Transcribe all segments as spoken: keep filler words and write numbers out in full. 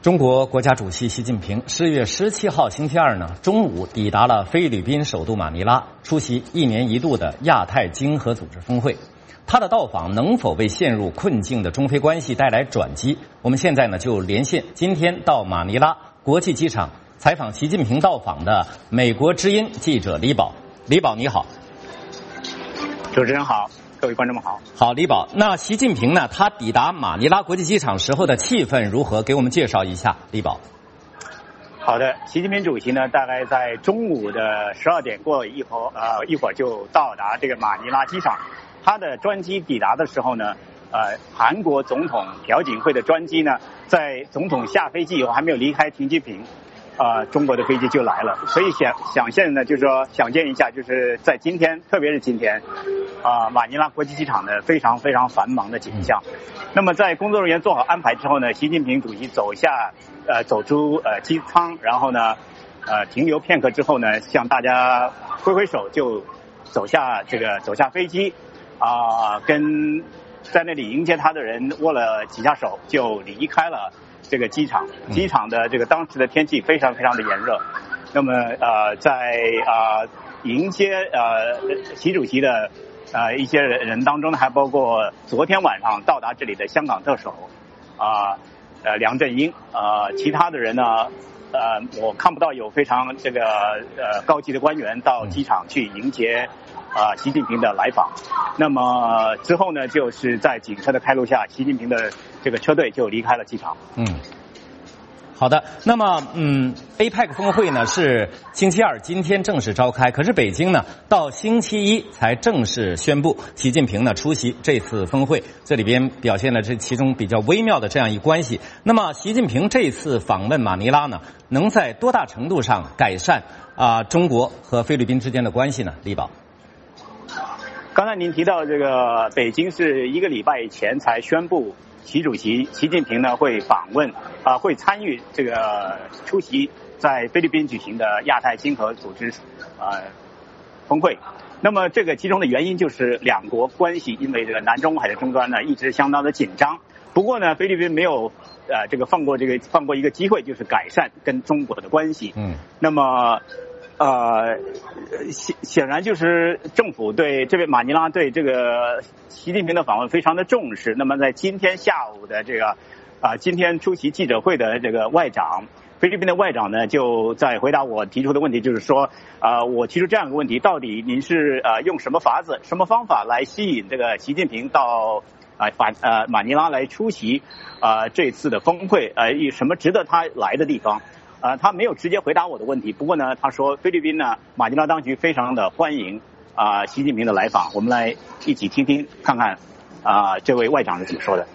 中国国家主席习近平十月十七号星期二呢中午抵达了菲律宾首都马尼拉，出席一年一度的亚太经合组织峰会。他的到访能否为陷入困境的中菲关系带来转机？我们现在呢就连线今天到马尼拉国际机场采访习近平到访的美国之音记者李宝。李宝你好。 主持人好，各位观众们好。 好，李宝，那习近平呢？他抵达马尼拉国际机场时候的气氛如何？给我们介绍一下，李宝。 好的，习近平主席呢，大概在中午的十二点过一会儿，呃，一会儿就到达这个马尼拉机场。他的专机抵达的时候呢，呃，韩国总统朴槿惠的专机呢，在总统下飞机以后还没有离开停机坪。呃，中国的飞机就来了，所以想想现呢，就是说想见一下，就是在今天，特别是今天，啊、呃，马尼拉国际机场的非常非常繁忙的景象。那么在工作人员做好安排之后呢，习近平主席走下，呃，走出呃机舱，然后呢，呃，停留片刻之后呢，向大家挥挥手，就走下这个走下飞机，啊、呃，跟在那里迎接他的人握了几下手，就离开了。这个机场，机场的这个当时的天气非常非常的炎热，那么呃，在呃迎接呃习主席的呃一些人当中呢，还包括昨天晚上到达这里的香港特首啊呃, 呃梁振英，呃其他的人呢，呃我看不到有非常这个呃高级的官员到机场去迎接啊、呃、习近平的来访。那么之后呢，就是在警车的开路下，习近平的这个车队就离开了机场。 嗯，好的。那么，嗯 ，A P E C 峰会呢是星期二今天正式召开，可是北京呢到星期一才正式宣布习近平呢出席这次峰会，这里边表现了这其中比较微妙的这样一关系。那么，习近平这次访问马尼拉呢，能在多大程度上改善啊、呃、中国和菲律宾之间的关系呢？李宝。 刚才您提到这个北京是一个礼拜以前才宣布习主席习近平呢会访问啊、呃、会参与这个出席在菲律宾举行的亚太经合组织呃峰会。那么这个其中的原因就是两国关系因为这个南中海的争端呢一直相当的紧张。不过呢，菲律宾没有呃这个放过这个放过一个机会，就是改善跟中国的关系。嗯，那么。呃，显显然就是政府对这位马尼拉对这个习近平的访问非常的重视。那么在今天下午的这个啊、呃，今天出席记者会的这个外长，菲律宾的外长呢，就在回答我提出的问题，就是说啊、呃，我提出这样一个问题，到底您是呃用什么法子、什么方法来吸引这个习近平到啊马呃马尼拉来出席啊、呃、这次的峰会？呃，有什么值得他来的地方？呃，他没有直接回答我的问题，不过呢，他说菲律宾呢，马尼拉当局非常的欢迎啊、呃、习近平的来访。我们来一起听听看看啊、呃、这位外长是怎么说的。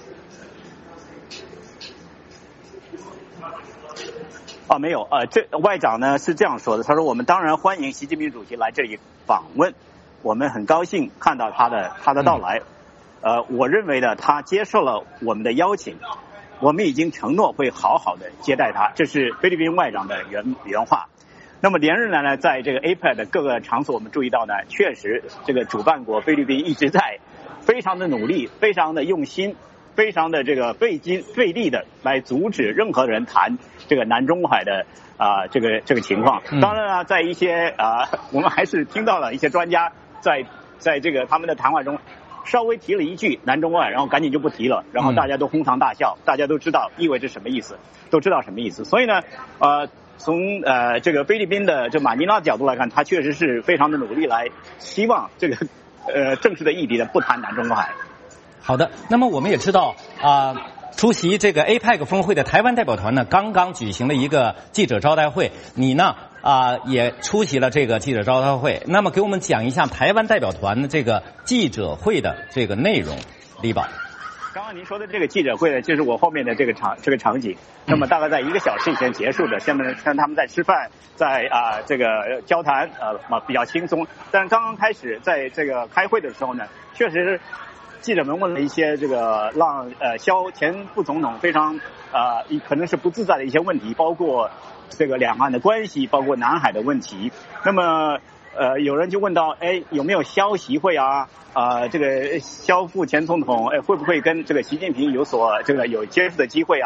啊，没有，呃，这外长呢是这样说的，他说我们当然欢迎习近平主席来这里访问，我们很高兴看到他的他的到来，呃，我认为呢，他接受了我们的邀请。我们已经承诺会好好的接待他，这是菲律宾外长的原原话。那么连日来呢，在这个 A P E C 的各个场所，我们注意到呢，确实这个主办国菲律宾一直在非常的努力，非常的用心，非常的这个费劲费力的来阻止任何人谈这个南中海的啊、呃、这个这个情况。当然了，在一些啊、呃，我们还是听到了一些专家在在这个他们的谈话中。稍微提了一句南中外，然后赶紧就不提了，然后大家都哄堂大笑，大家都知道意味着什么意思，都知道什么意思。所以呢，呃，从呃这个菲律宾的这马尼拉的角度来看，他确实是非常的努力来希望这个呃正式的意义的不谈南中海。 好的，那么我们也知道啊。呃出席这个 A P E C 峰会的台湾代表团呢，刚刚举行了一个记者招待会。你呢啊、呃、也出席了这个记者招待会。那么给我们讲一下台湾代表团的这个记者会的这个内容，李宝。 刚刚您说的这个记者会呢，就是我后面的这个场这个场景。那么大概在一个小时以前结束的，下面看他们在吃饭，在啊、呃、这个交谈，呃比较轻松。但是刚刚开始在这个开会的时候呢，确实。记者们问了一些这个让呃萧前副总统非常呃可能是不自在的一些问题，包括这个两岸的关系，包括南海的问题。那么呃有人就问到，哎有没有萧习会啊？啊、呃、这个萧副前总统哎会不会跟这个习近平有所这个有接触的机会啊？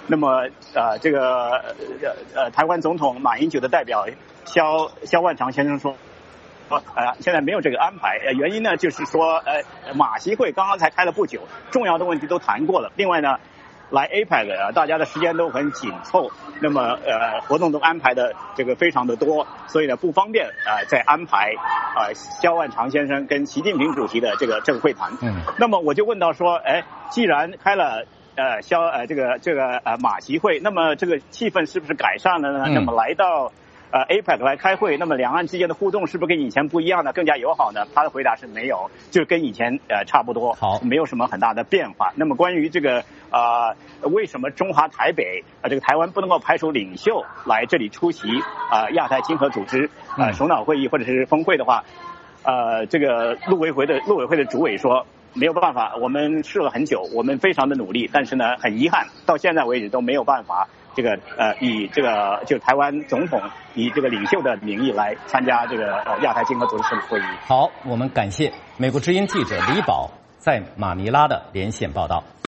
那么呃这个呃呃台湾总统马英九的代表萧萧万长先生说。呃，现在没有这个安排，呃，原因呢就是说，呃，马习会刚刚才开了不久，重要的问题都谈过了。另外呢，来 A P E C 啊，大家的时间都很紧凑，那么呃，活动都安排的这个非常的多，所以呢不方便啊、呃、再安排啊、呃、萧万长先生跟习近平主席的这个这个会谈。嗯，那么我就问到说，哎，既然开了呃萧呃这个这个呃马习会，那么这个气氛是不是改善了呢？嗯、那么来到。呃 A P E C 来开会，那么两岸之间的互动是不是跟以前不一样呢？更加友好呢？他的回答是没有，就是跟以前呃差不多，好，没有什么很大的变化。那么关于这个啊、呃，为什么中华台北啊、呃、这个台湾不能够派出领袖来这里出席啊、呃、亚太经合组织啊、呃、首脑会议或者是峰会的话，呃这个陆委会的陆委会的主委说。没有办法，我们试了很久，我们非常的努力，但是呢，很遗憾，到现在为止都没有办法，这个呃，以这个就台湾总统以这个领袖的名义来参加这个呃亚太经合组织会议。 好，我们感谢美国之音记者李宝在马尼拉的连线报道。